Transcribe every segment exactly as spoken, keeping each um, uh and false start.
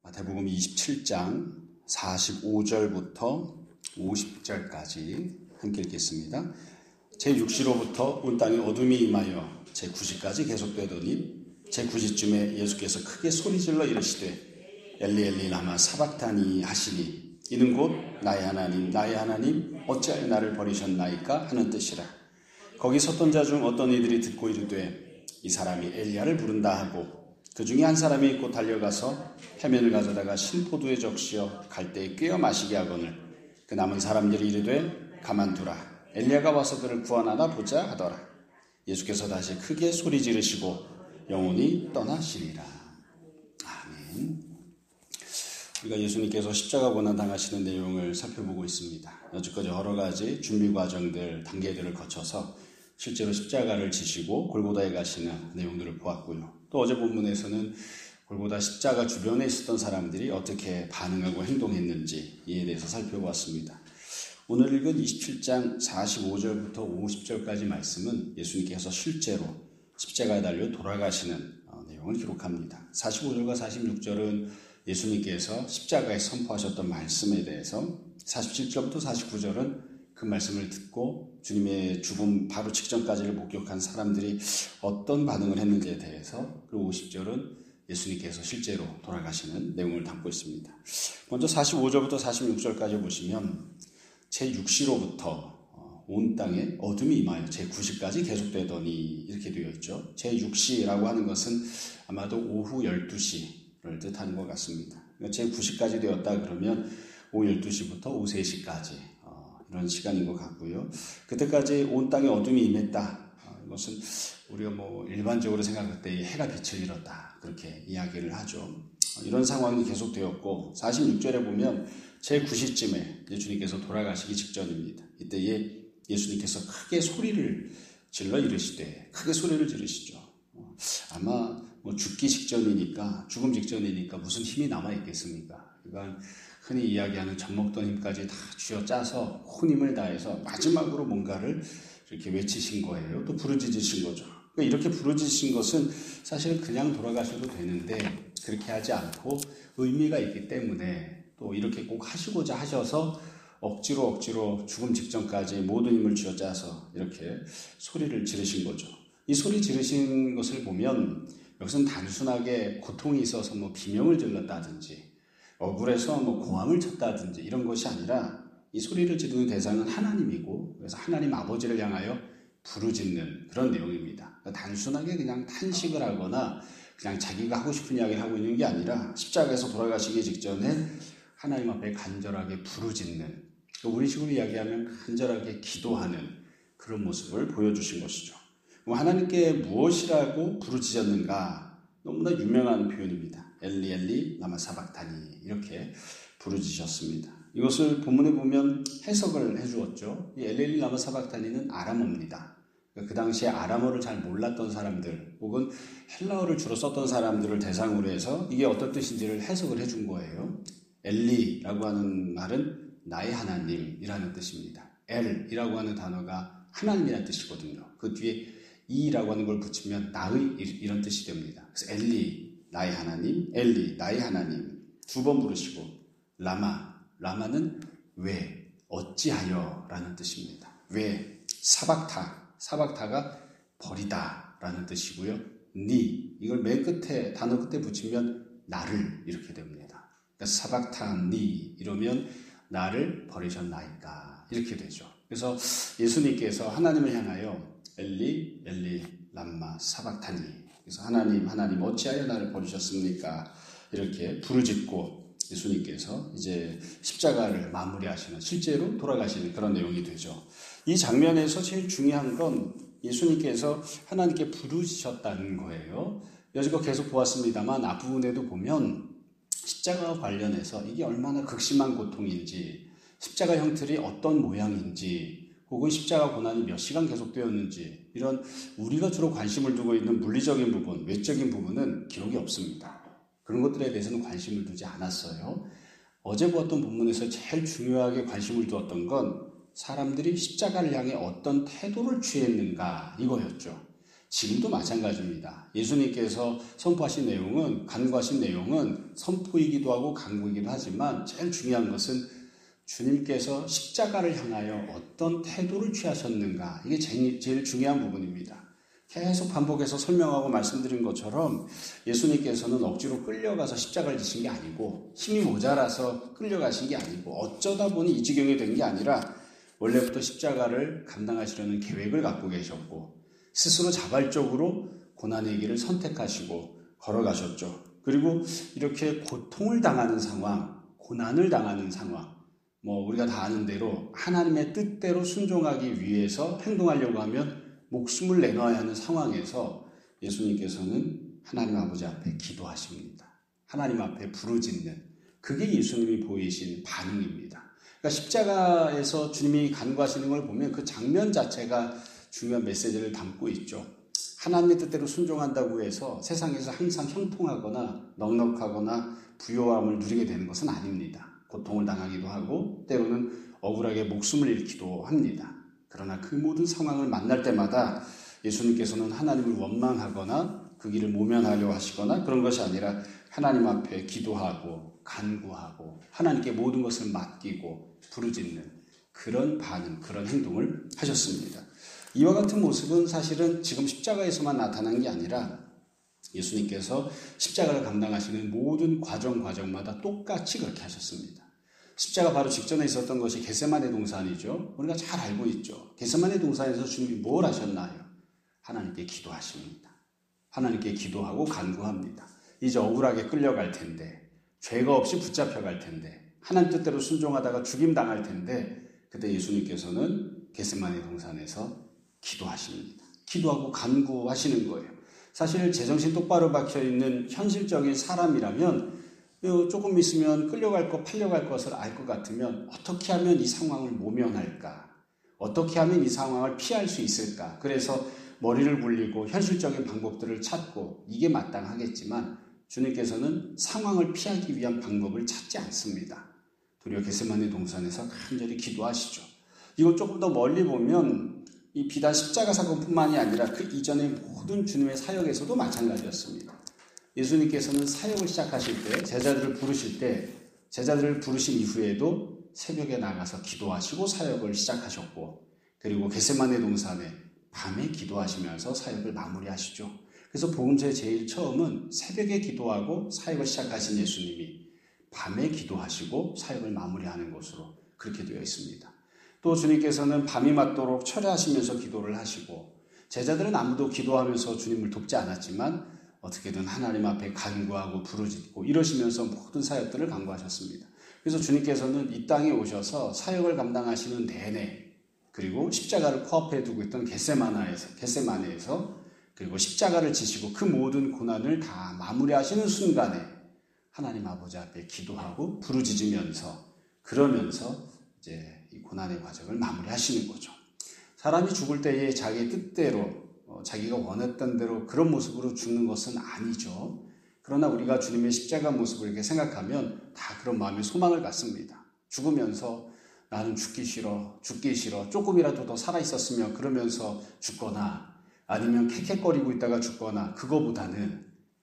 마태복음 이십칠 장 사십오 절부터 오십 절까지 함께 읽겠습니다. 제육 시로부터 온 땅에 어둠이 임하여 제구 시까지 계속되더니 제구 시쯤에 예수께서 크게 소리질러 이르시되 엘리 엘리 라마 사박다니 하시니 이는 곧 나의 하나님 나의 하나님 어찌하여 나를 버리셨나이까 하는 뜻이라. 거기 섰던 자 중 어떤 이들이 듣고 이르되 이 사람이 엘리야를 부른다 하고 그 중에 한 사람이 곧 달려가서 해면을 가져다가 신포도에 적시어 갈대에 꿰어 마시게 하거늘 그 남은 사람들이 이르되 가만두라 엘리야가 와서 그를 구원하나 보자 하더라. 예수께서 다시 크게 소리 지르시고 영혼이 떠나시니라. 아멘. 우리가 예수님께서 십자가 고난 당하시는 내용을 살펴보고 있습니다. 여지까지 여러 가지 준비 과정들, 단계들을 거쳐서 실제로 십자가를 지시고 골고다에 가시는 내용들을 보았고요. 또 어제 본문에서는 골고다 십자가 주변에 있었던 사람들이 어떻게 반응하고 행동했는지 이에 대해서 살펴보았습니다. 오늘 읽은 이십칠 장 사십오 절부터 오십 절까지 말씀은 예수님께서 실제로 십자가에 달려 돌아가시는 내용을 기록합니다. 사십오 절과 사십육 절은 예수님께서 십자가에 선포하셨던 말씀에 대해서, 사십칠 절부터 사십구 절은 그 말씀을 듣고 주님의 죽음 바로 직전까지를 목격한 사람들이 어떤 반응을 했는지에 대해서, 그리고 오십 절은 예수님께서 실제로 돌아가시는 내용을 담고 있습니다. 먼저 사십오 절부터 사십육 절까지 보시면 제육 시로부터 온 땅에 어둠이 임하여 제구 시까지 계속되더니 이렇게 되어 있죠. 제육 시라고 하는 것은 아마도 오후 열두 시를 뜻하는 것 같습니다. 제구 시까지 되었다 그러면 오후 열두 시부터 오후 세 시까지 이런 시간인 것 같고요. 그때까지 온 땅에 어둠이 임했다. 이것은 우리가 뭐 일반적으로 생각할 때 해가 빛을 잃었다. 그렇게 이야기를 하죠. 이런 상황이 계속되었고, 사십육 절에 보면 제구 시쯤에 예수님께서 돌아가시기 직전입니다. 이때에 예수님께서 크게 소리를 질러 이르시되, 크게 소리를 지르시죠. 아마 뭐 죽기 직전이니까, 죽음 직전이니까 무슨 힘이 남아있겠습니까? 그러니까 흔히 이야기하는 젖먹던 힘까지 다 쥐어짜서 혼힘을 다해서 마지막으로 뭔가를 이렇게 외치신 거예요. 또 부르짖으신 거죠. 그러니까 이렇게 부르짖으신 것은 사실은 그냥 돌아가셔도 되는데 그렇게 하지 않고 의미가 있기 때문에 또 이렇게 꼭 하시고자 하셔서 억지로 억지로 죽음 직전까지 모든 힘을 쥐어짜서 이렇게 소리를 지르신 거죠. 이 소리 지르신 것을 보면 여기서는 단순하게 고통이 있어서 뭐 비명을 질렀다든지 억울해서 뭐 고함을 쳤다든지 이런 것이 아니라 이 소리를 지르는 대상은 하나님이고, 그래서 하나님 아버지를 향하여 부르짖는 그런 내용입니다. 그러니까 단순하게 그냥 탄식을 하거나 그냥 자기가 하고 싶은 이야기를 하고 있는 게 아니라 십자가에서 돌아가시기 직전에 하나님 앞에 간절하게 부르짖는, 우리 식으로 이야기하면 간절하게 기도하는 그런 모습을 보여주신 것이죠. 하나님께 무엇이라고 부르짖었는가? 너무나 유명한 표현입니다. 엘리 엘리 라마 사박다니 이렇게 부르짖으셨습니다. 이것을 본문에 보면 해석을 해주었죠. 이 엘리 엘리 라마 사박다니는 아람어입니다. 그 당시에 아람어를 잘 몰랐던 사람들 혹은 헬라어를 주로 썼던 사람들을 대상으로 해서 이게 어떤 뜻인지를 해석을 해준 거예요. 엘리라고 하는 말은 나의 하나님이라는 뜻입니다. 엘이라고 하는 단어가 하나님이라는 뜻이거든요. 그 뒤에 이라고 하는 걸 붙이면 나의 이런 뜻이 됩니다. 그래서 엘리 나의 하나님, 엘리 나의 하나님 두 번 부르시고 라마, 라마는 왜, 어찌하여 라는 뜻입니다. 왜, 사박타, 사박타가 버리다 라는 뜻이고요. 니, 이걸 맨 끝에 단어 끝에 붙이면 나를 이렇게 됩니다. 그러니까 사박타 니 이러면 나를 버리셨나이까 이렇게 되죠. 그래서 예수님께서 하나님을 향하여 엘리 엘리 람마 사박타니, 그래서 하나님 하나님 어찌하여 나를 버리셨습니까? 이렇게 부르짖고 예수님께서 이제 십자가를 마무리하시는, 실제로 돌아가시는 그런 내용이 되죠. 이 장면에서 제일 중요한 건 예수님께서 하나님께 부르짖으셨다는 거예요. 여지껏 계속 보았습니다만 앞부분에도 보면 십자가와 관련해서 이게 얼마나 극심한 고통인지, 십자가 형틀이 어떤 모양인지, 혹은 십자가 고난이 몇 시간 계속되었는지, 이런 우리가 주로 관심을 두고 있는 물리적인 부분, 외적인 부분은 기록이 없습니다. 그런 것들에 대해서는 관심을 두지 않았어요. 어제 보았던 본문에서 제일 중요하게 관심을 두었던 건 사람들이 십자가를 향해 어떤 태도를 취했는가 이거였죠. 지금도 마찬가지입니다. 예수님께서 선포하신 내용은, 간구하신 내용은 선포이기도 하고 간구이기도 하지만 제일 중요한 것은 주님께서 십자가를 향하여 어떤 태도를 취하셨는가, 이게 제일, 제일 중요한 부분입니다. 계속 반복해서 설명하고 말씀드린 것처럼 예수님께서는 억지로 끌려가서 십자가를 지신 게 아니고, 힘이 모자라서 끌려가신 게 아니고, 어쩌다 보니 이 지경이 된 게 아니라 원래부터 십자가를 감당하시려는 계획을 갖고 계셨고, 스스로 자발적으로 고난의 길을 선택하시고 걸어가셨죠. 그리고 이렇게 고통을 당하는 상황, 고난을 당하는 상황, 뭐 우리가 다 아는 대로 하나님의 뜻대로 순종하기 위해서 행동하려고 하면 목숨을 내놔야 하는 상황에서 예수님께서는 하나님 아버지 앞에 기도하십니다. 하나님 앞에 부르짖는, 그게 예수님이 보이신 반응입니다. 그러니까 십자가에서 주님이 간구하시는 걸 보면 그 장면 자체가 중요한 메시지를 담고 있죠. 하나님의 뜻대로 순종한다고 해서 세상에서 항상 형통하거나 넉넉하거나 부요함을 누리게 되는 것은 아닙니다. 고통을 당하기도 하고 때로는 억울하게 목숨을 잃기도 합니다. 그러나 그 모든 상황을 만날 때마다 예수님께서는 하나님을 원망하거나 그 길을 모면하려 하시거나 그런 것이 아니라 하나님 앞에 기도하고 간구하고 하나님께 모든 것을 맡기고 부르짖는 그런 반응, 그런 행동을 하셨습니다. 이와 같은 모습은 사실은 지금 십자가에서만 나타난 게 아니라 예수님께서 십자가를 감당하시는 모든 과정 과정마다 똑같이 그렇게 하셨습니다. 십자가 바로 직전에 있었던 것이 겟세마네 동산이죠. 우리가 잘 알고 있죠. 겟세마네 동산에서 주님이 뭘 하셨나요? 하나님께 기도하십니다. 하나님께 기도하고 간구합니다. 이제 억울하게 끌려갈 텐데, 죄가 없이 붙잡혀갈 텐데, 하나님 뜻대로 순종하다가 죽임당할 텐데, 그때 예수님께서는 겟세마네 동산에서 기도하십니다. 기도하고 간구하시는 거예요. 사실 제정신 똑바로 박혀있는 현실적인 사람이라면 조금 있으면 끌려갈 것, 팔려갈 것을 알 것 같으면 어떻게 하면 이 상황을 모면할까? 어떻게 하면 이 상황을 피할 수 있을까? 그래서 머리를 굴리고 현실적인 방법들을 찾고 이게 마땅하겠지만 주님께서는 상황을 피하기 위한 방법을 찾지 않습니다. 도리어 겟세마네 동산에서 간절히 기도하시죠. 이걸 조금 더 멀리 보면 이 비단 십자가 사건뿐만이 아니라 그 이전의 모든 주님의 사역에서도 마찬가지였습니다. 예수님께서는 사역을 시작하실 때, 제자들을 부르실 때, 제자들을 부르신 이후에도 새벽에 나가서 기도하시고 사역을 시작하셨고, 그리고 겟세마네 동산에 밤에 기도하시면서 사역을 마무리하시죠. 그래서 복음서의 제일 처음은 새벽에 기도하고 사역을 시작하신 예수님이 밤에 기도하시고 사역을 마무리하는 것으로 그렇게 되어 있습니다. 또 주님께서는 밤이 맞도록 철야하시면서 기도를 하시고, 제자들은 아무도 기도하면서 주님을 돕지 않았지만 어떻게든 하나님 앞에 간구하고 부르짖고 이러시면서 모든 사역들을 강구하셨습니다. 그래서 주님께서는 이 땅에 오셔서 사역을 감당하시는 내내, 그리고 십자가를 코앞에 두고 있던 겟세마네에서, 겟세마네에서 그리고 십자가를 지시고 그 모든 고난을 다 마무리하시는 순간에 하나님 아버지 앞에 기도하고 부르짖으면서, 그러면서 이제 이 고난의 과정을 마무리하시는 거죠. 사람이 죽을 때에 자기의 뜻대로, 어, 자기가 원했던 대로 그런 모습으로 죽는 것은 아니죠. 그러나 우리가 주님의 십자가 모습을 이렇게 생각하면 다 그런 마음의 소망을 갖습니다. 죽으면서 나는 죽기 싫어, 죽기 싫어, 조금이라도 더 살아있었으면 그러면서 죽거나, 아니면 캑캑거리고 있다가 죽거나, 그거보다는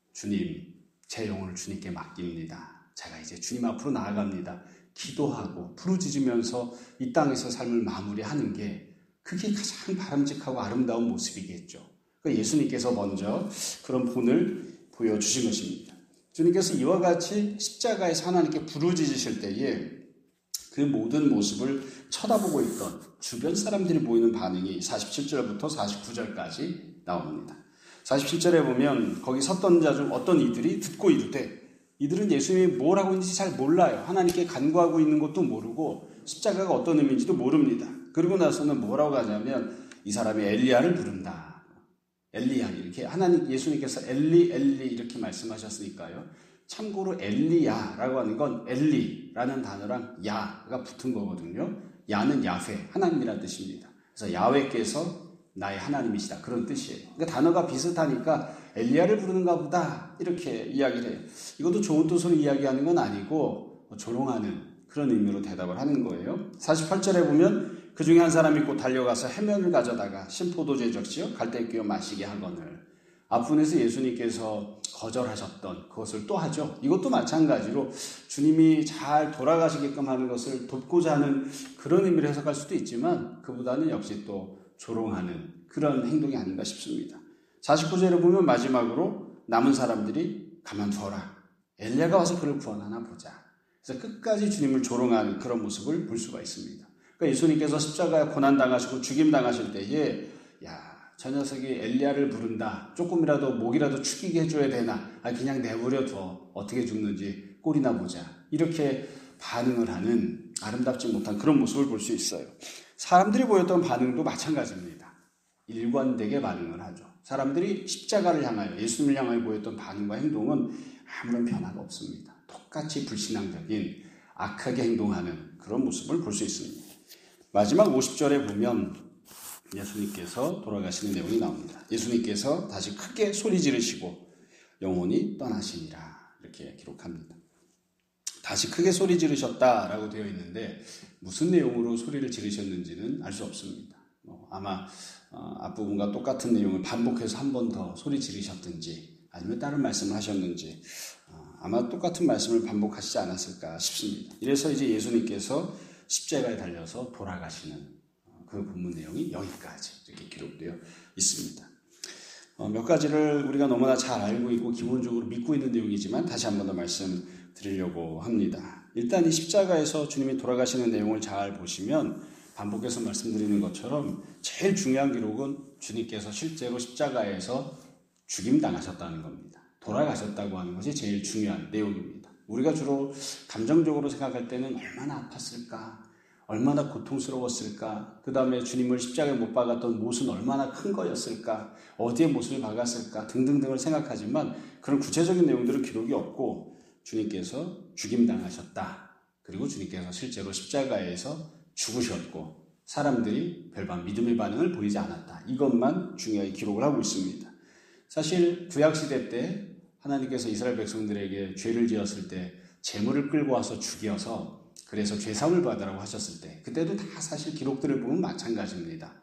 주님, 제 영혼을 주님께 맡깁니다. 제가 이제 주님 앞으로 나아갑니다. 기도하고 부르짖으면서 이 땅에서 삶을 마무리하는 게 그게 가장 바람직하고 아름다운 모습이겠죠. 그러니까 예수님께서 먼저 그런 본을 보여주신 것입니다. 주님께서 이와 같이 십자가에서 하나님께 부르짖으실 때에 그 모든 모습을 쳐다보고 있던 주변 사람들이 보이는 반응이 사십칠 절부터 사십구 절까지 나옵니다. 사십칠 절에 보면 거기 섰던 자 중 어떤 이들이 듣고 이르되, 이들은 예수님이 뭘 하고 있는지 잘 몰라요. 하나님께 간구하고 있는 것도 모르고 십자가가 어떤 의미인지도 모릅니다. 그리고 나서는 뭐라고 하냐면 이 사람이 엘리야를 부른다. 엘리야, 이렇게 하나님, 예수님께서 엘리 엘리 이렇게 말씀하셨으니까요. 참고로 엘리야라고 하는 건 엘리라는 단어랑 야가 붙은 거거든요. 야는 야훼, 하나님이라는 뜻입니다. 그래서 야훼께서 나의 하나님이시다, 그런 뜻이에요. 그러니까 단어가 비슷하니까 엘리야를 부르는가 보다 이렇게 이야기를 해요. 이것도 좋은 뜻으로 이야기하는 건 아니고 조롱하는 그런 의미로 대답을 하는 거예요. 사십팔 절에 보면 그 중에 한 사람이 곧 달려가서 해면을 가져다가 신포도주에 적시어 갈대에 끼워 마시게 하거늘. 앞부분에서 예수님께서 거절하셨던 그것을 또 하죠. 이것도 마찬가지로 주님이 잘 돌아가시게끔 하는 것을 돕고자 하는 그런 의미를 해석할 수도 있지만 그보다는 역시 또 조롱하는 그런 행동이 아닌가 싶습니다. 사십구 절에 보면 마지막으로 남은 사람들이 가만두어라. 엘리야가 와서 그를 구원하나 보자. 그래서 끝까지 주님을 조롱하는 그런 모습을 볼 수가 있습니다. 그러니까 예수님께서 십자가에 고난당하시고 죽임당하실 때에 야, 저 녀석이 엘리야를 부른다. 조금이라도 목이라도 축이게 해줘야 되나. 아, 그냥 내버려둬. 어떻게 죽는지 꼴이나 보자. 이렇게 반응을 하는 아름답지 못한 그런 모습을 볼 수 있어요. 사람들이 보였던 반응도 마찬가지입니다. 일관되게 반응을 하죠. 사람들이 십자가를 향하여 예수님을 향하여 보였던 반응과 행동은 아무런 변화가 없습니다. 똑같이 불신앙적인 악하게 행동하는 그런 모습을 볼 수 있습니다. 마지막 오십 절에 보면 예수님께서 돌아가시는 내용이 나옵니다. 예수님께서 다시 크게 소리 지르시고 영혼이 떠나시니라 이렇게 기록합니다. 다시 크게 소리 지르셨다라고 되어 있는데 무슨 내용으로 소리를 지르셨는지는 알 수 없습니다. 뭐 아마 어, 앞부분과 똑같은 내용을 반복해서 한 번 더 소리 지르셨든지 아니면 다른 말씀을 하셨는지 어, 아마 똑같은 말씀을 반복하시지 않았을까 싶습니다. 이래서 이제 예수님께서 십자가에 달려서 돌아가시는 어, 그 본문 내용이 여기까지 이렇게 기록되어 있습니다. 어, 몇 가지를 우리가 너무나 잘 알고 있고 기본적으로 믿고 있는 내용이지만 다시 한 번 더 말씀드리려고 합니다. 일단 이 십자가에서 주님이 돌아가시는 내용을 잘 보시면 반복해서 말씀드리는 것처럼 제일 중요한 기록은 주님께서 실제로 십자가에서 죽임당하셨다는 겁니다. 돌아가셨다고 하는 것이 제일 중요한 내용입니다. 우리가 주로 감정적으로 생각할 때는 얼마나 아팠을까, 얼마나 고통스러웠을까, 그 다음에 주님을 십자가에 못 박았던 못은 얼마나 큰 거였을까, 어디에 못을 박았을까 등등등을 생각하지만 그런 구체적인 내용들은 기록이 없고 주님께서 죽임당하셨다. 그리고 주님께서 실제로 십자가에서 죽으셨고 사람들이 별반 믿음의 반응을 보이지 않았다. 이것만 중요하게 기록을 하고 있습니다. 사실 구약시대 때 하나님께서 이스라엘 백성들에게 죄를 지었을 때 제물을 끌고 와서 죽여서 그래서 죄사함을 받으라고 하셨을 때 그때도 다 사실 기록들을 보면 마찬가지입니다.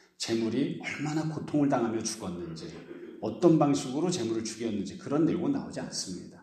제물이 얼마나 고통을 당하며 죽었는지 어떤 방식으로 제물을 죽였는지 그런 내용은 나오지 않습니다.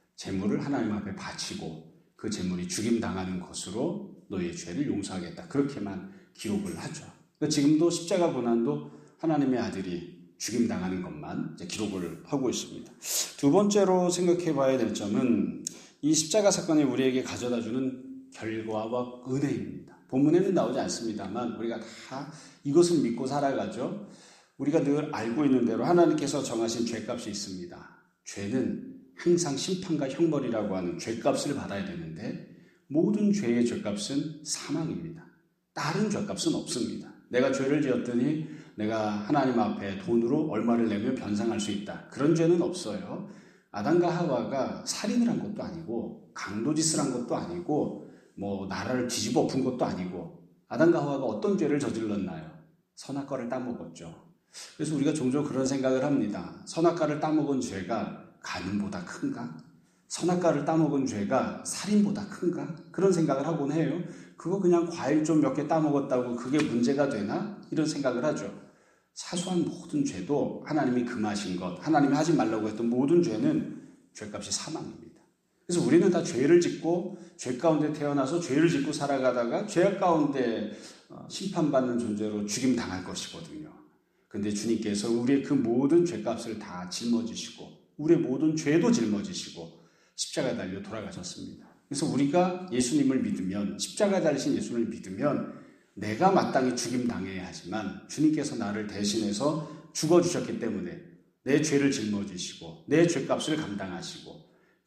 제물을 하나님 앞에 바치고 그 제물이 죽임당하는 것으로 너희의 죄를 용서하겠다. 그렇게만 기록을 하죠. 그러니까 지금도 십자가 고난도 하나님의 아들이 죽임당하는 것만 이제 기록을 하고 있습니다. 두 번째로 생각해 봐야 될 점은 이 십자가 사건이 우리에게 가져다주는 결과와 은혜입니다. 본문에는 나오지 않습니다만 우리가 다 이것을 믿고 살아가죠. 우리가 늘 알고 있는 대로 하나님께서 정하신 죄값이 있습니다. 죄는 항상 심판과 형벌이라고 하는 죄값을 받아야 되는데 모든 죄의 죄값은 사망입니다. 다른 죄값은 없습니다. 내가 죄를 지었더니 내가 하나님 앞에 돈으로 얼마를 내면 변상할 수 있다. 그런 죄는 없어요. 아담과 하와가 살인을 한 것도 아니고 강도짓을 한 것도 아니고 뭐 나라를 뒤집어 엎은 것도 아니고 아담과 하와가 어떤 죄를 저질렀나요? 선악과를 따먹었죠. 그래서 우리가 종종 그런 생각을 합니다. 선악과를 따먹은 죄가 간음보다 큰가? 선악과를 따먹은 죄가 살인보다 큰가? 그런 생각을 하곤 해요. 그거 그냥 과일 좀 몇 개 따먹었다고 그게 문제가 되나? 이런 생각을 하죠. 사소한 모든 죄도 하나님이 금하신 것, 하나님이 하지 말라고 했던 모든 죄는 죄값이 사망입니다. 그래서 우리는 다 죄를 짓고 죄 가운데 태어나서 죄를 짓고 살아가다가 죄 가운데 심판받는 존재로 죽임당할 것이거든요. 그런데 주님께서 우리의 그 모든 죄값을 다 짊어지시고 우리의 모든 죄도 짊어지시고 십자가에 달려 돌아가셨습니다. 그래서 우리가 예수님을 믿으면 십자가에 달리신 예수님을 믿으면 내가 마땅히 죽임당해야 하지만 주님께서 나를 대신해서 죽어주셨기 때문에 내 죄를 짊어지시고 내 죄값을 감당하시고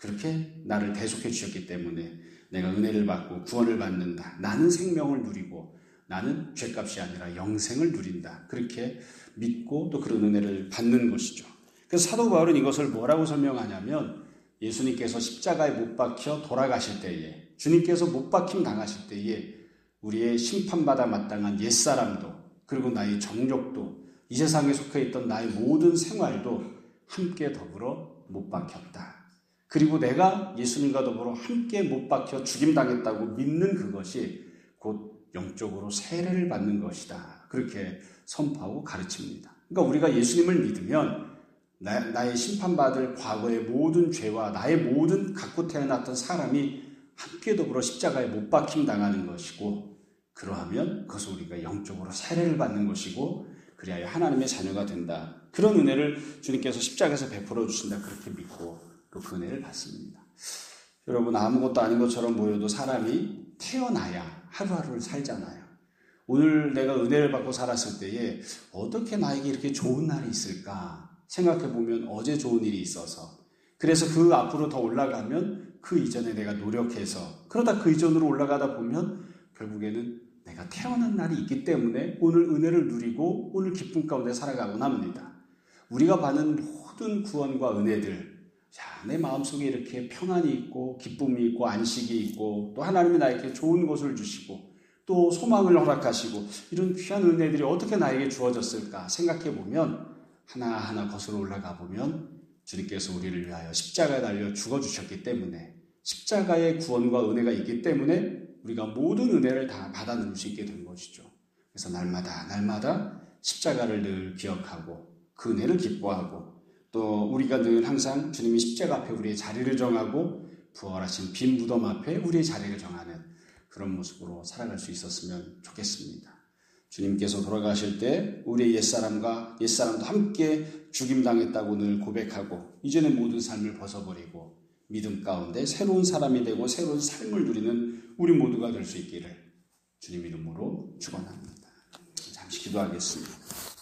그렇게 나를 대속해 주셨기 때문에 내가 은혜를 받고 구원을 받는다. 나는 생명을 누리고 나는 죄값이 아니라 영생을 누린다. 그렇게 믿고 또 그런 은혜를 받는 것이죠. 그래서 사도 바울은 이것을 뭐라고 설명하냐면 예수님께서 십자가에 못 박혀 돌아가실 때에 주님께서 못 박힘 당하실 때에 우리의 심판받아 마땅한 옛사람도 그리고 나의 정욕도 이 세상에 속해 있던 나의 모든 생활도 함께 더불어 못 박혔다. 그리고 내가 예수님과 더불어 함께 못 박혀 죽임당했다고 믿는 그것이 곧 영적으로 세례를 받는 것이다. 그렇게 선포하고 가르칩니다. 그러니까 우리가 예수님을 믿으면 나, 나의 심판받을 과거의 모든 죄와 나의 모든 갖고 태어났던 사람이 함께 더불어 십자가에 못 박힘 당하는 것이고, 그러하면 그것을 우리가 영적으로 세례를 받는 것이고, 그리하여 하나님의 자녀가 된다. 그런 은혜를 주님께서 십자가에서 베풀어 주신다. 그렇게 믿고 또 그 은혜를 받습니다. 여러분, 아무것도 아닌 것처럼 보여도 사람이 태어나야 하루하루를 살잖아요. 오늘 내가 은혜를 받고 살았을 때에 어떻게 나에게 이렇게 좋은 날이 있을까 생각해보면 어제 좋은 일이 있어서, 그래서 그 앞으로 더 올라가면 그 이전에 내가 노력해서, 그러다 그 이전으로 올라가다 보면 결국에는 내가 태어난 날이 있기 때문에 오늘 은혜를 누리고 오늘 기쁨 가운데 살아가곤 합니다. 우리가 받는 모든 구원과 은혜들, 자, 내 마음속에 이렇게 평안이 있고 기쁨이 있고 안식이 있고 또 하나님이 나에게 좋은 것을 주시고 또 소망을 허락하시고 이런 귀한 은혜들이 어떻게 나에게 주어졌을까 생각해보면 하나하나 거슬러 올라가 보면 주님께서 우리를 위하여 십자가에 달려 죽어주셨기 때문에, 십자가의 구원과 은혜가 있기 때문에 우리가 모든 은혜를 다 받아 누릴 수 있게 된 것이죠. 그래서 날마다 날마다 십자가를 늘 기억하고 그 은혜를 기뻐하고, 또 우리가 늘 항상 주님이 십자가 앞에 우리의 자리를 정하고 부활하신 빈 무덤 앞에 우리의 자리를 정하는 그런 모습으로 살아갈 수 있었으면 좋겠습니다. 주님께서 돌아가실 때 우리의 옛사람과 옛사람도 함께 죽임당했다고 늘 고백하고 이전의 모든 삶을 벗어버리고 믿음 가운데 새로운 사람이 되고 새로운 삶을 누리는 우리 모두가 될 수 있기를 주님 이름으로 축원합니다. 잠시 기도하겠습니다.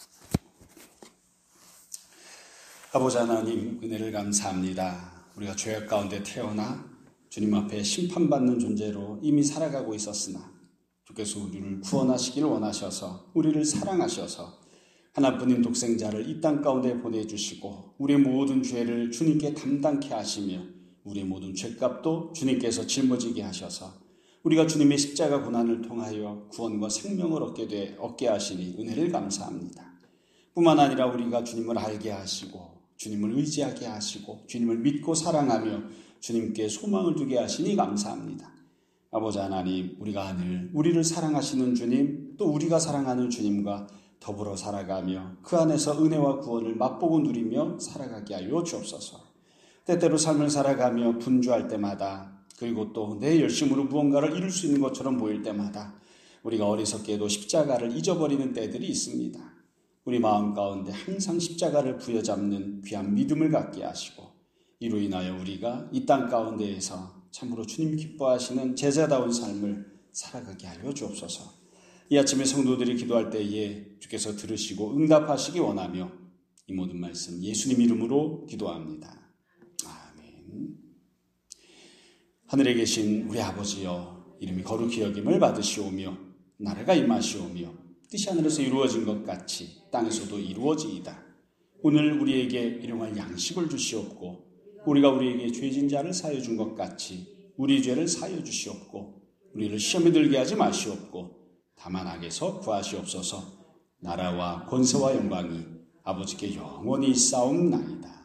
아버지 하나님, 은혜를 감사합니다. 우리가 죄악 가운데 태어나 주님 앞에 심판받는 존재로 이미 살아가고 있었으나 주께서 우리를 구원하시길 원하셔서 우리를 사랑하셔서 하나뿐인 독생자를 이 땅 가운데 보내주시고 우리의 모든 죄를 주님께 담당케 하시며 우리의 모든 죄값도 주님께서 짊어지게 하셔서 우리가 주님의 십자가 고난을 통하여 구원과 생명을 얻게, 돼, 얻게 하시니 은혜를 감사합니다. 뿐만 아니라 우리가 주님을 알게 하시고 주님을 의지하게 하시고 주님을 믿고 사랑하며 주님께 소망을 두게 하시니 감사합니다. 아버지 하나님, 우리가 늘 우리를 사랑하시는 주님, 또 우리가 사랑하는 주님과 더불어 살아가며 그 안에서 은혜와 구원을 맛보고 누리며 살아가게 하여 주옵소서. 때때로 삶을 살아가며 분주할 때마다, 그리고 또 내 열심으로 무언가를 이룰 수 있는 것처럼 보일 때마다 우리가 어리석게도 십자가를 잊어버리는 때들이 있습니다. 우리 마음 가운데 항상 십자가를 부여잡는 귀한 믿음을 갖게 하시고 이로 인하여 우리가 이 땅 가운데에서 참으로 주님 기뻐하시는 제자다운 삶을 살아가게 하여 주옵소서. 이 아침에 성도들이 기도할 때에 주께서 들으시고 응답하시기 원하며 이 모든 말씀 예수님 이름으로 기도합니다. 아멘. 하늘에 계신 우리 아버지여, 이름이 거룩히 여김을 받으시오며 나라가 임하시오며 뜻이 하늘에서 이루어진 것 같이 땅에서도 이루어지이다. 오늘 우리에게 일용할 양식을 주시옵고 우리가 우리에게 죄진 자를 사하여 준 것 같이 우리 죄를 사하여 주시옵고 우리를 시험에 들게 하지 마시옵고 다만 악에서 구하시옵소서. 나라와 권세와 영광이 아버지께 영원히 있사옵나이다.